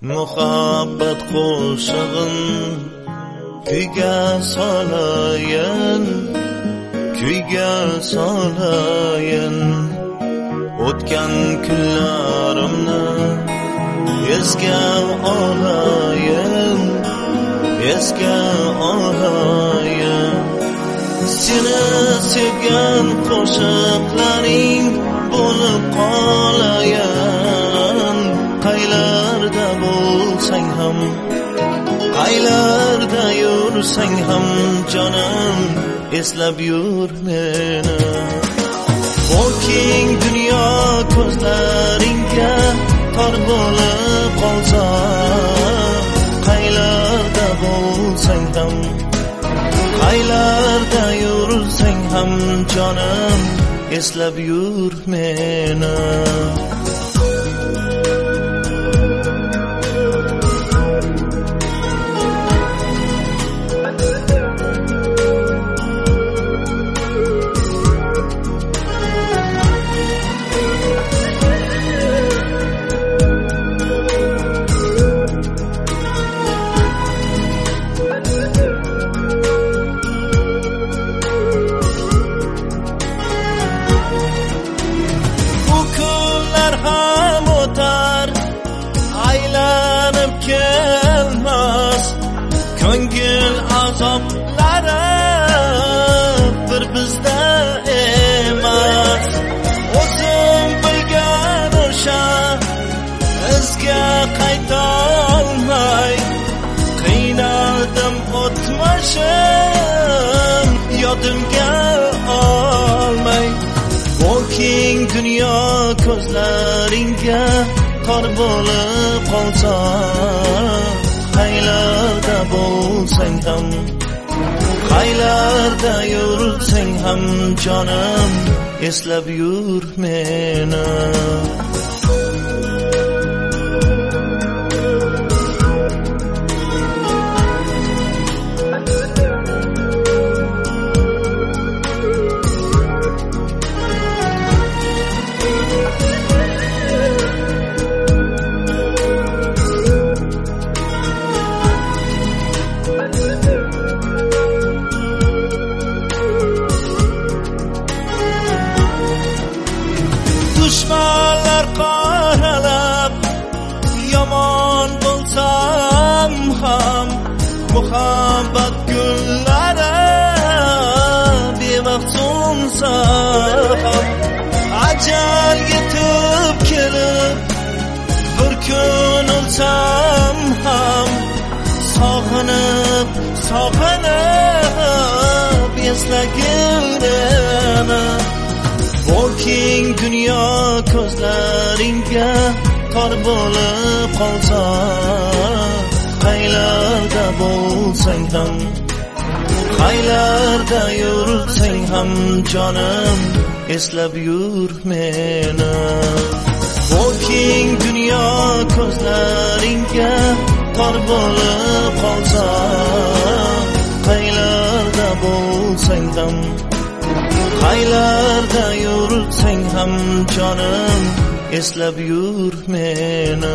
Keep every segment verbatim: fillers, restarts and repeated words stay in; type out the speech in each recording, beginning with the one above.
muhabbat qo'shig'in kuyga solayin, kuyga solayin. O'tgan kunlarimni esga olayin, esga olayin. Seni sevgan qo'shiqlaring bo'lib qolayin. Qaylarda bo'lsang ham, qaylarda yursang ham jonim, eslab yur meni. O keng dunyo ko'zlaringga tor bo'lib qolsa, qaylarda bo'lsang ham, qaylarda yursang ham jonim, eslab yur meni. Ko'ngil azoblari bir bizda emas. O'zim bilgan o'sha izga qaytolmay qiynaldim, o'tmishim yodimga olmay. O keng dunyo ko'zlaringga tor bo'lib qolsa, qaylarda bo'lsang ham, qaylarda yursang ham jonim, eslab yur meni. Dushmanlar qoralab yomon bo'lsam ham, muhabbat gullari bevaqt so'nsa ham, ajal yetib kelib bir kun o'lsam ham, sog'inib sog'inib eslagildim. O keng dunyo ko'zlaringga tor bo'lib qolsa, qaylarda bo'lsang ham, qaylarda yursang ham jonim, eslab yur meni. O keng dunyo ko'zlaringga tor bo'lib qolsa, qaylarda bo'lsang ham, qaylarda yursang ham jonim, eslab yur meni.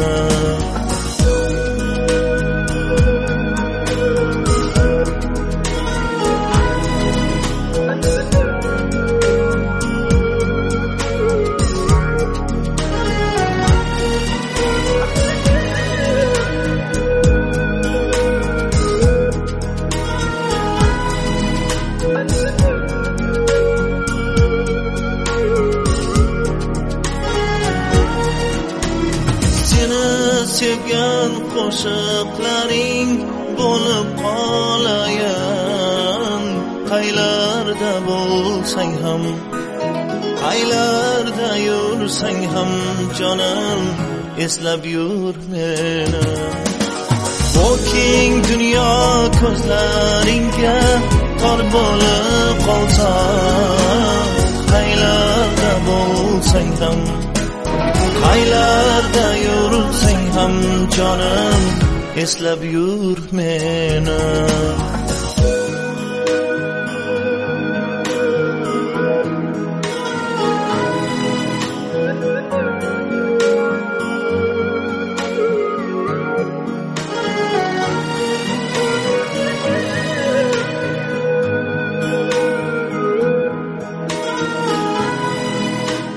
Sevgan qo'shiqlaring bo'lib qolayin. Qaylarda bo'lsang ham, qaylarda yursang ham jonim, eslab yur meni. O keng dunyo ko'zlaringga tor bo'lib qolsa, qaylarda bo'lsang ham, qaylarda yursang ham jonim, eslab yur meni.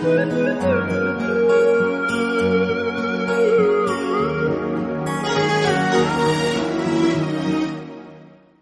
Thank you.